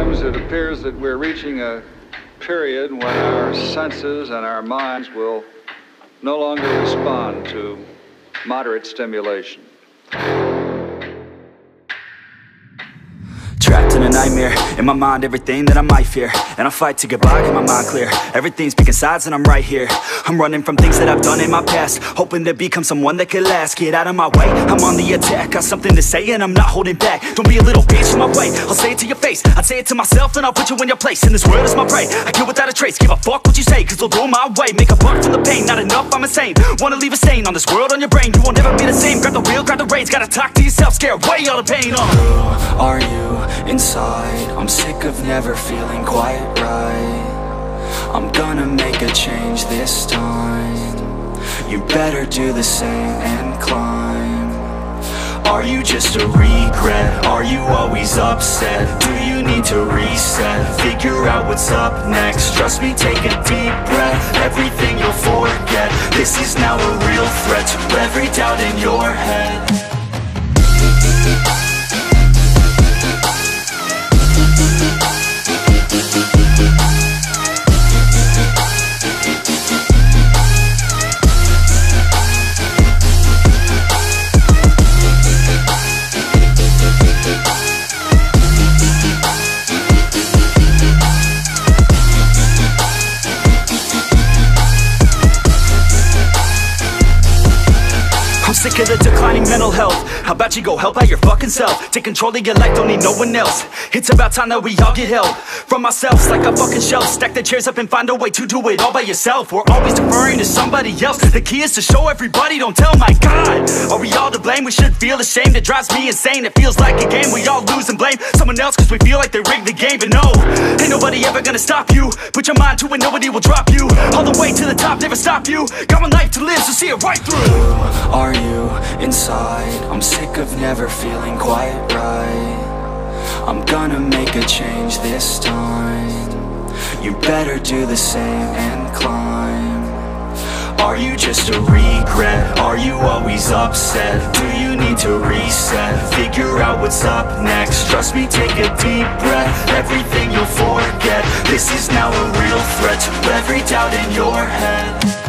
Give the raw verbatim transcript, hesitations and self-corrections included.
times it appears that we're reaching a period when our senses and our minds will no longer respond to moderate stimulation. Trapped in a nightmare, in my mind everything that I might fear, and I fight to get by, get my mind clear. Everything's picking sides and I'm right here. I'm running from things that I've done in my past, hoping to become someone that could last. Get out of my way, I'm on the attack. Got something to say and I'm not holding back. Don't be a little bitch in my way, I'll say it to your face. I'd say it to myself and I'll put you in your place. And this world is my prey, I kill without a trace. Give a fuck what you say, cause they'll do it my way. Make a buck from the pain, not enough, I'm insane. Wanna leave a stain on this world, on your brain. You will never be the same, grab the wheel, grab the reins. Gotta talk to yourself, scare away all the pain. uh. Who are you inside? I'm sick of never feeling quite right. I'm gonna make a change this time. You better do the same and climb. Are you just a regret? Are you always upset? Do you need to reset? Figure out what's up next. Trust me, take a deep breath. Everything you'll forget. This is now a real threat to every doubt in your head. I'm sick of the declining mental health. How about you go help out your fucking self? Take control of your life, don't need no one else. It's about time that we all get help from ourselves, like a fucking shelf. Stack the chairs up and find a way to do it all by yourself. We're always deferring to somebody else. The key is to show everybody, don't tell. My God, are we all to blame? We should feel ashamed. It drives me insane. It feels like a game. We all lose and blame someone else cause we feel like they rigged the game. But no, ain't nobody ever gonna stop you. Put your mind to it, nobody will drop you. All the way to the top, never stop you. Got one life to live, so see it right through. Who are you inside? I'm sick of never feeling quite right. I'm gonna make a change this time. You better do the same and climb. Are you just a regret? Are you always upset? Do you need to reset? Figure out what's up next. Trust me, take a deep breath. Everything you'll forget. This is now a real threat to every doubt in your head.